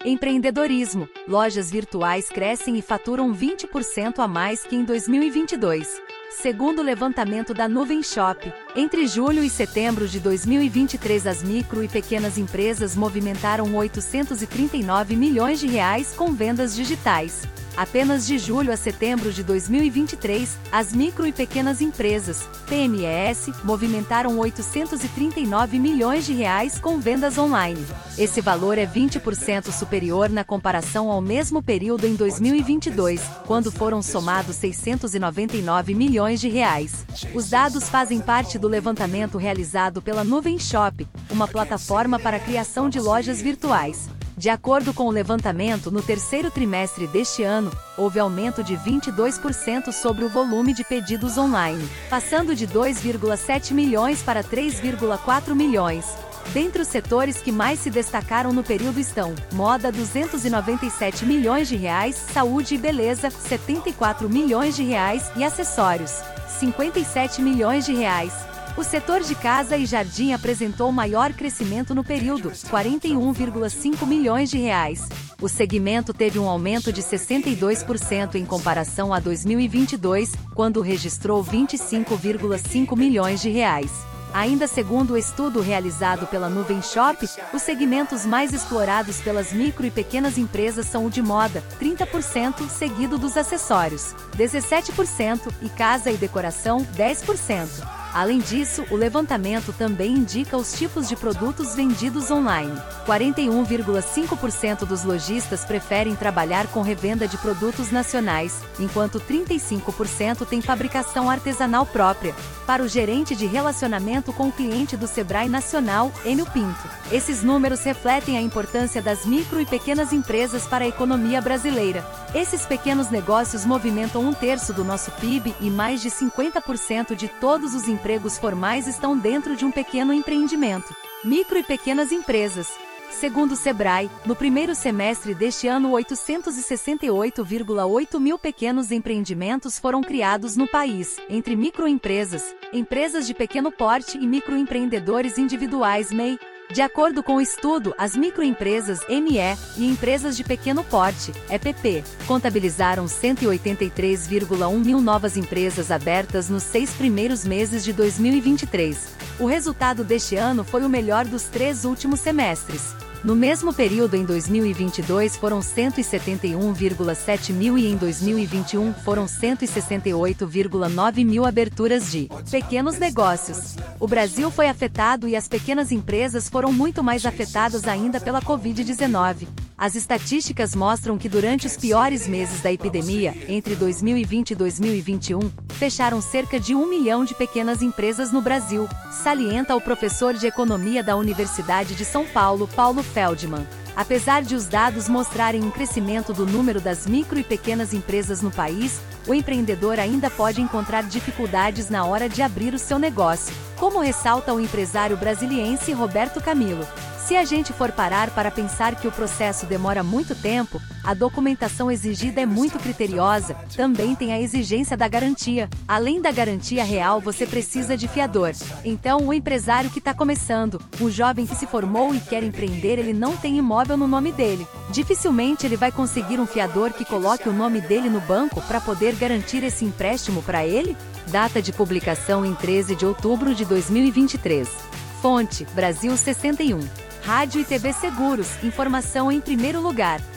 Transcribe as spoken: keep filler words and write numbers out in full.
Empreendedorismo. Lojas virtuais crescem e faturam vinte por cento a mais que em dois mil e vinte e dois. Segundo o levantamento da Nuvem Shop, entre julho e setembro de dois mil e vinte e três as micro e pequenas empresas movimentaram oitocentos e trinta e nove milhões de reais com vendas digitais. Apenas de julho a setembro de dois mil e vinte e três, as micro e pequenas empresas, P M E S, movimentaram oitocentos e trinta e nove milhões de reais com vendas online. Esse valor é vinte por cento superior na comparação ao mesmo período em dois mil e vinte e dois, quando foram somados seiscentos e noventa e nove milhões de reais. Os dados fazem parte do levantamento realizado pela Nuvem Shop, uma plataforma para a criação de lojas virtuais. De acordo com o levantamento, no terceiro trimestre deste ano, houve aumento de vinte e dois por cento sobre o volume de pedidos online, passando de dois vírgula sete milhões para três vírgula quatro milhões. Dentre os setores que mais se destacaram no período estão: moda duzentos e noventa e sete milhões de reais, saúde e beleza setenta e quatro milhões de reais e acessórios cinquenta e sete milhões de reais. O setor de casa e jardim apresentou maior crescimento no período, quarenta e um vírgula cinco milhões de reais. O segmento teve um aumento de sessenta e dois por cento em comparação a dois mil e vinte e dois, quando registrou vinte e cinco vírgula cinco milhões de reais. Ainda segundo o estudo realizado pela Nuvem Shop, os segmentos mais explorados pelas micro e pequenas empresas são o de moda, trinta por cento, seguido dos acessórios, dezessete por cento, e casa e decoração, dez por cento. Além disso, o levantamento também indica os tipos de produtos vendidos online. quarenta e um vírgula cinco por cento dos lojistas preferem trabalhar com revenda de produtos nacionais, enquanto trinta e cinco por cento têm fabricação artesanal própria. Para o gerente de relacionamento com o cliente do Sebrae Nacional, Enio Pinto, esses números refletem a importância das micro e pequenas empresas para a economia brasileira. Esses pequenos negócios movimentam um terço do nosso P I B e mais de cinquenta por cento de todos os empregos formais estão dentro de um pequeno empreendimento. Micro e pequenas empresas. Segundo o Sebrae, no primeiro semestre deste ano, oitocentos e sessenta e oito vírgula oito mil pequenos empreendimentos foram criados no país, entre microempresas, empresas de pequeno porte e microempreendedores individuais M E I. De acordo com o estudo, as microempresas M E e empresas de pequeno porte, E P P, contabilizaram cento e oitenta e três vírgula um mil novas empresas abertas nos seis primeiros meses de dois mil e vinte e três. O resultado deste ano foi o melhor dos três últimos semestres. No mesmo período em dois mil e vinte e dois foram cento e setenta e um vírgula sete mil e em dois mil e vinte e um foram cento e sessenta e oito vírgula nove mil aberturas de pequenos negócios. O Brasil foi afetado e as pequenas empresas foram muito mais afetadas ainda pela covid dezenove. As estatísticas mostram que durante os piores meses da epidemia, entre dois mil e vinte e dois mil e vinte e um, fecharam cerca de um milhão de pequenas empresas no Brasil, salienta o professor de economia da Universidade de São Paulo, Paulo Feldman. Apesar de os dados mostrarem um crescimento do número das micro e pequenas empresas no país, o empreendedor ainda pode encontrar dificuldades na hora de abrir o seu negócio, como ressalta o empresário brasiliense Roberto Camilo. Se a gente for parar para pensar que o processo demora muito tempo, a documentação exigida é muito criteriosa, também tem a exigência da garantia. Além da garantia real, você precisa de fiador. Então, o empresário que está começando, o jovem que se formou e quer empreender, ele não tem imóvel no nome dele. Dificilmente ele vai conseguir um fiador que coloque o nome dele no banco para poder garantir esse empréstimo para ele? Data de publicação em treze de outubro de dois mil e vinte e três. Fonte: Brasil sessenta e um. Rádio e T V Seguros, informação em primeiro lugar.